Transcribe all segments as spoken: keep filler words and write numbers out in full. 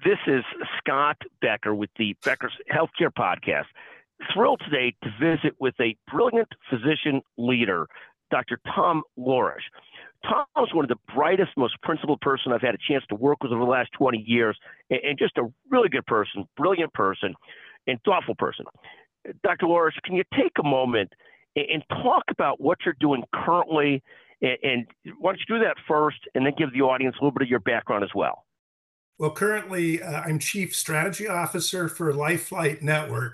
This is Scott Becker with the Becker's Healthcare Podcast. Thrilled today to visit with a brilliant physician leader, Doctor Tom Lorish. Tom is one of the brightest, most principled person I've had a chance to work with over the last twenty years, and just a really good person, brilliant person, and thoughtful person. Doctor Lorish, can you take a moment and talk about what you're doing currently? And why don't you do that first, and then give the audience a little bit of your background as well? Well, currently, uh, I'm Chief Strategy Officer for LifeFlight Network,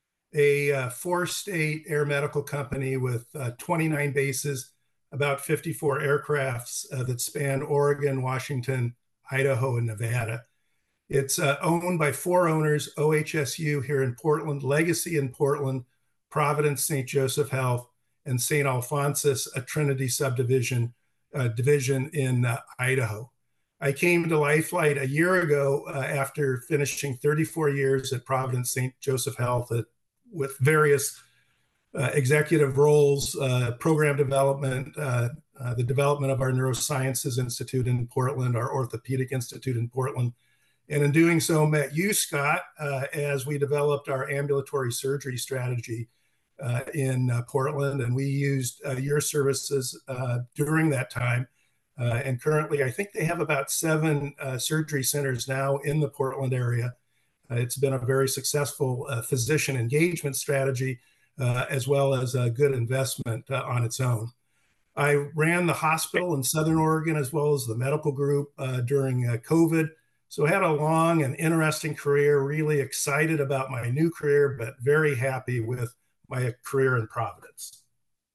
a uh, four-state air medical company with uh, twenty-nine bases, about fifty-four aircrafts uh, that span Oregon, Washington, Idaho, and Nevada. It's uh, owned by four owners: O H S U here in Portland, Legacy in Portland, Providence Saint Joseph Health, and Saint Alphonsus, a Trinity subdivision uh, division in uh, Idaho. I came to LifeFlight a year ago uh, after finishing thirty-four years at Providence Saint Joseph Health at, with various uh, executive roles, uh, program development, uh, uh, the development of our Neurosciences Institute in Portland, our Orthopedic Institute in Portland. And in doing so, met you, Scott, uh, as we developed our ambulatory surgery strategy uh, in uh, Portland. And we used uh, your services uh, during that time. Uh, and currently, I think they have about seven uh, surgery centers now in the Portland area. Uh, it's been a very successful uh, physician engagement strategy, uh, as well as a good investment uh, on its own. I ran the hospital in Southern Oregon, as well as the medical group uh, during uh, COVID. So I had a long and interesting career, really excited about my new career, but very happy with my career in Providence.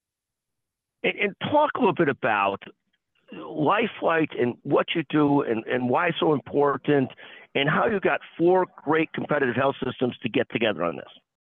And, and talk a little bit about LifeFlight and what you do and, and why it's so important, and how you got four great competitive health systems to get together on this.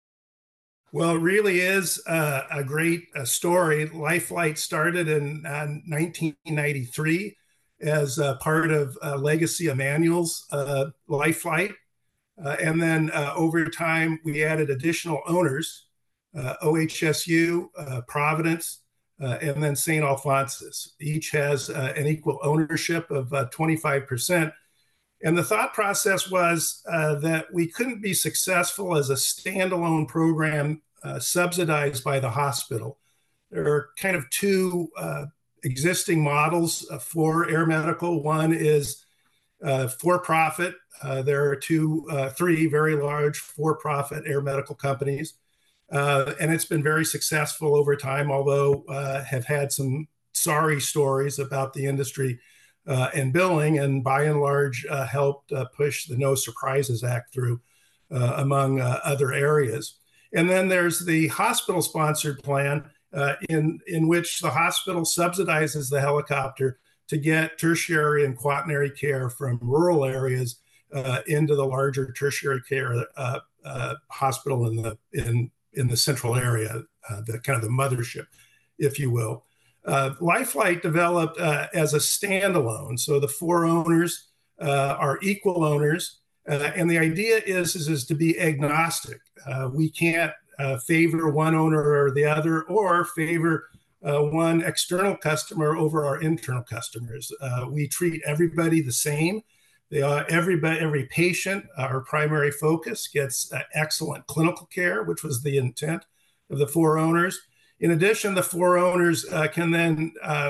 Well, it really is uh, a great uh, story. LifeFlight started in uh, nineteen ninety-three as uh, part of uh, Legacy Emmanuel's uh, LifeFlight. Uh, and then uh, over time, we added additional owners, uh, O H S U, uh, Providence, Uh, and then Saint Alphonsus. Each has uh, an equal ownership of uh, twenty-five percent. And the thought process was uh, that we couldn't be successful as a standalone program uh, subsidized by the hospital. There are kind of two uh, existing models uh, for air medical. One is uh, for-profit. Uh, there are two, uh, three very large for-profit air medical companies. Uh, and it's been very successful over time, although uh, have had some sorry stories about the industry uh, and billing, and by and large uh, helped uh, push the No Surprises Act through, uh, among uh, other areas. And then there's the hospital-sponsored plan uh, in, in which the hospital subsidizes the helicopter to get tertiary and quaternary care from rural areas uh, into the larger tertiary care uh, uh, hospital in the in in the central area, uh, the kind of the mothership, if you will. Uh, LifeFlight developed uh, as a standalone. So the four owners uh, are equal owners. Uh, and the idea is, is, is to be agnostic. Uh, we can't uh, favor one owner or the other, or favor uh, one external customer over our internal customers. Uh, we treat everybody the same. They are, everybody, every patient, our primary focus, gets uh, excellent clinical care, which was the intent of the four owners. In addition, the four owners uh, can then uh,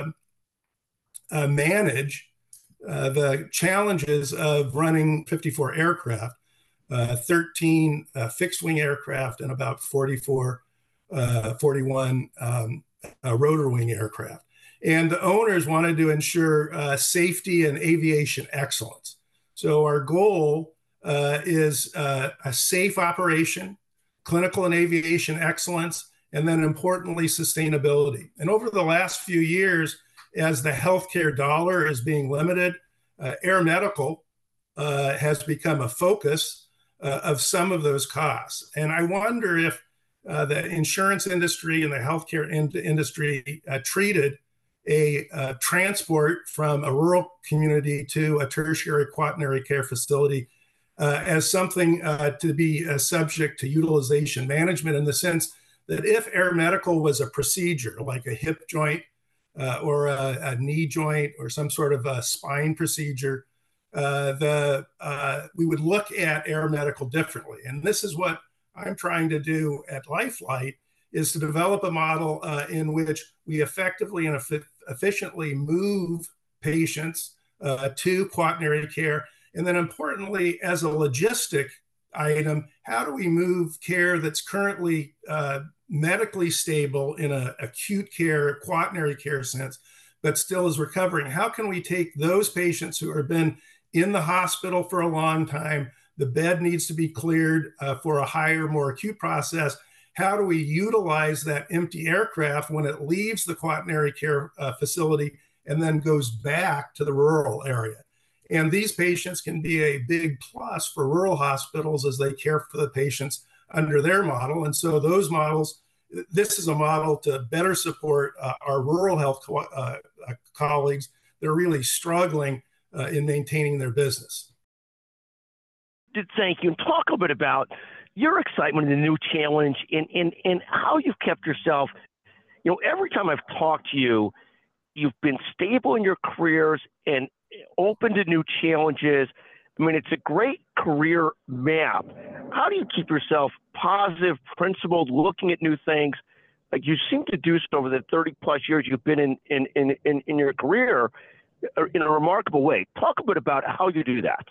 uh, manage uh, the challenges of running fifty-four aircraft, uh, thirteen uh, fixed-wing aircraft, and about forty-four, uh, forty-one um, uh, rotor-wing aircraft. And the owners wanted to ensure uh, safety and aviation excellence. So our goal uh, is uh, a safe operation, clinical and aviation excellence, and then importantly, sustainability. And over the last few years, as the healthcare dollar is being limited, uh, air medical uh, has become a focus uh, of some of those costs. And I wonder if uh, the insurance industry and the healthcare in- industry uh, treated a uh, transport from a rural community to a tertiary quaternary care facility uh, as something uh, to be uh, subject to utilization management, in the sense that if air medical was a procedure like a hip joint uh, or a, a knee joint or some sort of a spine procedure, uh, the uh, we would look at air medical differently. And this is what I'm trying to do at Lifelight, is to develop a model uh, in which we effectively and eff- efficiently move patients uh, to quaternary care. And then importantly, as a logistic item, how do we move care that's currently uh, medically stable in an acute care, quaternary care sense, but still is recovering? How can we take those patients who have been in the hospital for a long time, the bed needs to be cleared uh, for a higher, more acute process? How do we utilize that empty aircraft when it leaves the quaternary care uh, facility and then goes back to the rural area? And these patients can be a big plus for rural hospitals as they care for the patients under their model. And so those models, this is a model to better support uh, our rural health co- uh, uh, colleagues that are really struggling uh, in maintaining their business. Thank you. And talk a bit about your excitement in the new challenge and, and, and how you've kept yourself. You know, every time I've talked to you, you've been stable in your careers and open to new challenges. I mean, it's a great career map. How do you keep yourself positive, principled, looking at new things? Like you seem to do so over the thirty plus years you've been in, in, in, in, in your career in a remarkable way. Talk a bit about how you do that.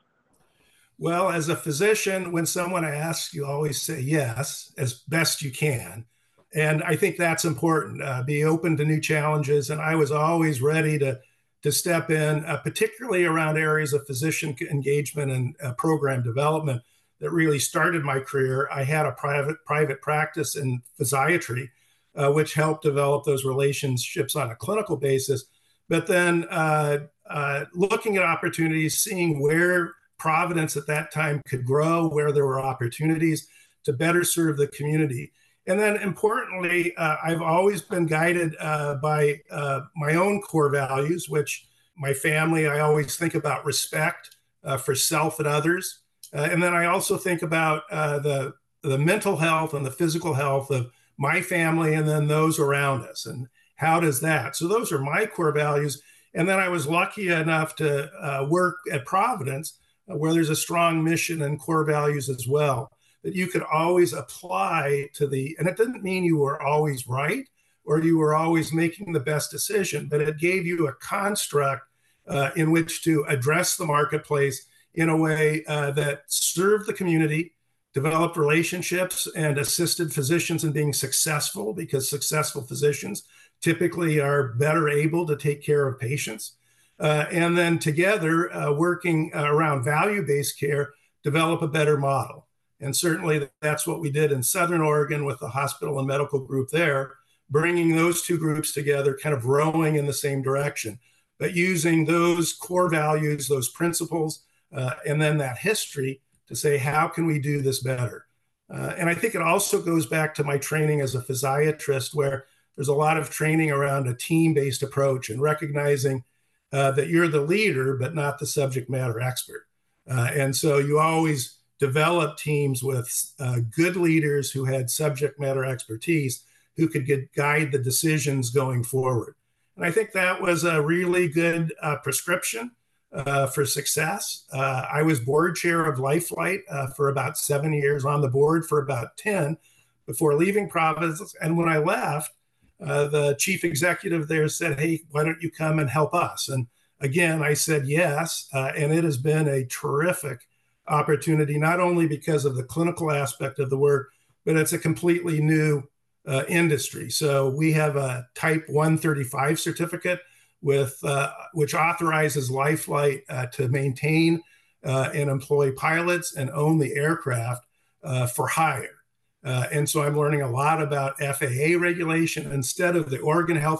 Well, as a physician, when someone asks, you always say yes, as best you can. And I think that's important, uh, be open to new challenges. And I was always ready to, to step in, uh, particularly around areas of physician engagement and uh, program development that really started my career. I had a private, private practice in physiatry, uh, which helped develop those relationships on a clinical basis. But then uh, uh, looking at opportunities, seeing where Providence at that time could grow, where there were opportunities to better serve the community. And then importantly, uh, I've always been guided uh, by uh, my own core values, which my family, I always think about respect uh, for self and others. Uh, and then I also think about uh, the, the mental health and the physical health of my family and then those around us. And how does that? So those are my core values. And then I was lucky enough to uh, work at Providence, where there's a strong mission and core values as well, that you could always apply to the, and it didn't mean you were always right or you were always making the best decision, but it gave you a construct uh, in which to address the marketplace in a way uh, that served the community, developed relationships, and assisted physicians in being successful, because successful physicians typically are better able to take care of patients. Uh, and then together, uh, working uh, around value-based care, develop a better model. And certainly that's what we did in Southern Oregon with the hospital and medical group there, bringing those two groups together, kind of rowing in the same direction, but using those core values, those principles, uh, and then that history to say, how can we do this better? Uh, and I think it also goes back to my training as a physiatrist, where there's a lot of training around a team-based approach and recognizing Uh, that you're the leader, but not the subject matter expert. Uh, and so you always develop teams with uh, good leaders who had subject matter expertise who could get, guide the decisions going forward. And I think that was a really good uh, prescription uh, for success. Uh, I was board chair of Lifelight uh, for about seven years, on the board for about ten before leaving Providence. And when I left, Uh, the chief executive there said, hey, why don't you come and help us? And again, I said yes. Uh, and it has been a terrific opportunity, not only because of the clinical aspect of the work, but it's a completely new uh, industry. So we have a type one thirty-five certificate with uh, which authorizes Lifelight uh, to maintain uh, and employ pilots and own the aircraft uh, for hire. Uh, and so I'm learning a lot about F A A regulation. Instead of the Oregon Health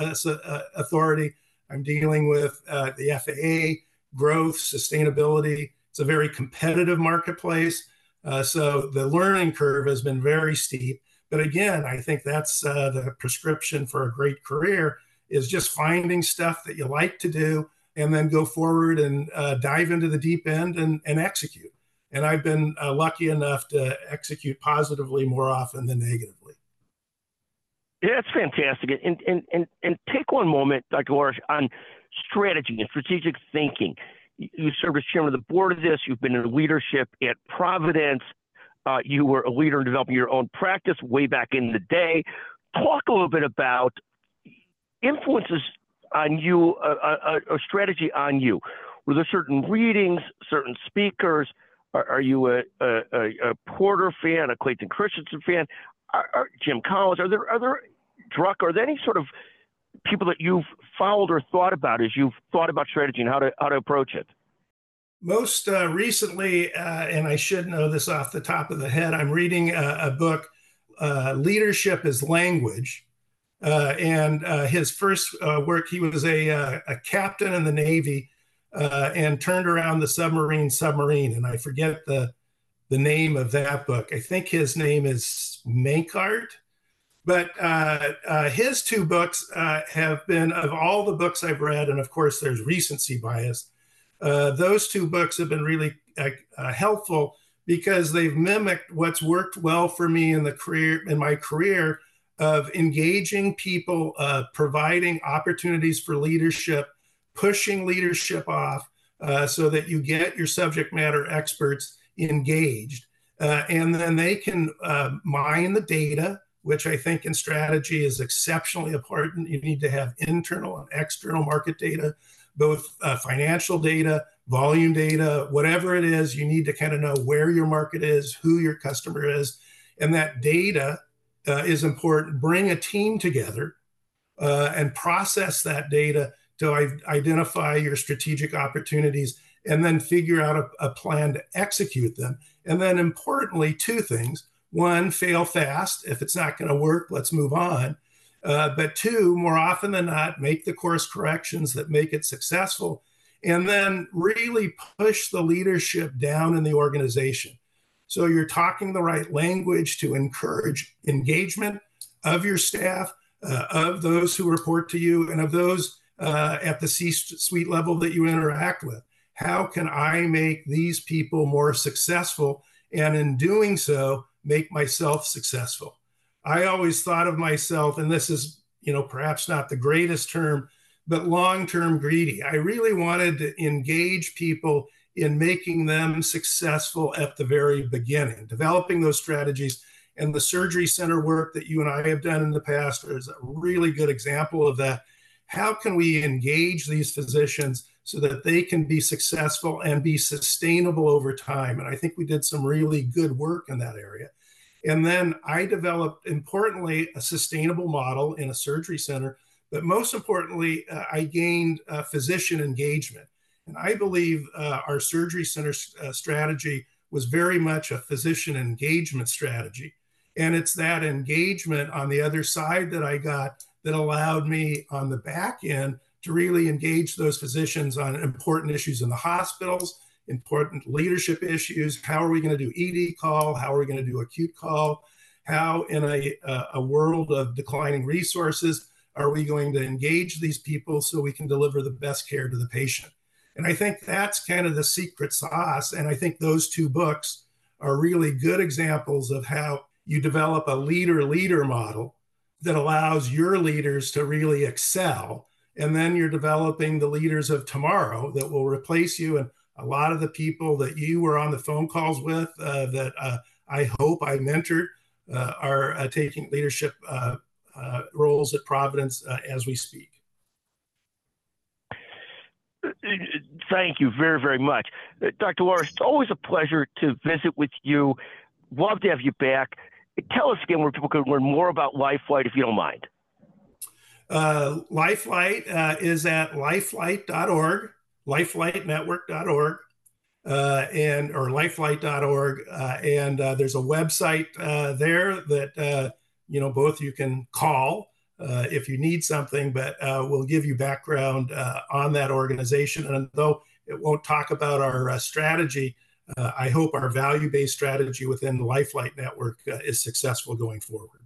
Authority, I'm dealing with uh, the F A A, growth, sustainability. It's a very competitive marketplace. Uh, so the learning curve has been very steep. But again, I think that's uh, the prescription for a great career, is just finding stuff that you like to do and then go forward and uh, dive into the deep end and, and execute. And I've been uh, lucky enough to execute positively more often than negatively. Yeah, that's fantastic. And, and, and, and take one moment, Doctor Lorish, on strategy and strategic thinking. You served as chairman of the board of this. You've been in leadership at Providence. Uh, you were a leader in developing your own practice way back in the day. Talk a little bit about influences on you, a, a, a strategy on you. Were there certain readings, certain speakers? Are, are you a, a, a Porter fan, a Clayton Christensen fan, are, are Jim Collins? Are there, are there, Druck, are there any sort of people that you've followed or thought about as you've thought about strategy and how to, how to approach it? Most uh, recently, uh, and I should know this off the top of the head, I'm reading a, a book, uh, Leadership is Language. Uh, and uh, his first uh, work, he was a, uh, a captain in the Navy uh, and turned around the submarine submarine. And I forget the, the name of that book. I think his name is Mankart. But uh, uh, his two books uh, have been, of all the books I've read, and of course there's recency bias, uh, those two books have been really uh, uh, helpful because they've mimicked what's worked well for me in the career, in my career, of engaging people, uh, providing opportunities for leadership, pushing leadership off uh, so that you get your subject matter experts engaged. Uh, and then they can uh, mine the data, which I think in strategy is exceptionally important. You need to have internal and external market data, both uh, financial data, volume data, whatever it is, you need to kind of know where your market is, who your customer is, and that data uh, is important. Bring a team together uh, and process that data to identify your strategic opportunities and then figure out a, a plan to execute them. And then importantly, two things. One, fail fast. If it's not going to work, let's move on. Uh, but two, more often than not, make the course corrections that make it successful. And then really push the leadership down in the organization. So you're talking the right language to encourage engagement of your staff, uh, of those who report to you, and of those uh, at the C-suite level that you interact with. How can I make these people more successful? And in doing so, make myself successful. I always thought of myself, and this is, you know, perhaps not the greatest term, but long-term greedy. I really wanted to engage people in making them successful at the very beginning, developing those strategies. And the surgery center work that you and I have done in the past is a really good example of that. How can we engage these physicians so that they can be successful and be sustainable over time? And I think we did some really good work in that area. And then I developed, importantly, a sustainable model in a surgery center. But most importantly, uh, I gained uh, physician engagement. And I believe uh, our surgery center uh, strategy was very much a physician engagement strategy. And it's that engagement on the other side that I got that allowed me on the back end to really engage those physicians on important issues in the hospitals, important leadership issues. How are we going to do E D call? How are we going to do acute call? How, in a, a world of declining resources, are we going to engage these people so we can deliver the best care to the patient? And I think that's kind of the secret sauce. And I think those two books are really good examples of how you develop a leader-leader model that allows your leaders to really excel. And then you're developing the leaders of tomorrow that will replace you. And a lot of the people that you were on the phone calls with uh, that uh, I hope I mentored uh, are uh, taking leadership uh, uh, roles at Providence uh, as we speak. Thank you very, very much. Uh, Doctor Lorash, it's always a pleasure to visit with you. Love to have you back. Tell us again where people can learn more about LifeLight, if you don't mind. Uh, LifeLight uh, is at lifelight dot org, lifelight network dot org, uh, and or lifelight dot org, uh, and uh, there's a website uh, there that uh, you know both you can call uh, if you need something, but uh, we'll give you background uh, on that organization. And though it won't talk about our uh, strategy, uh, I hope our value-based strategy within the LifeLight network uh, is successful going forward.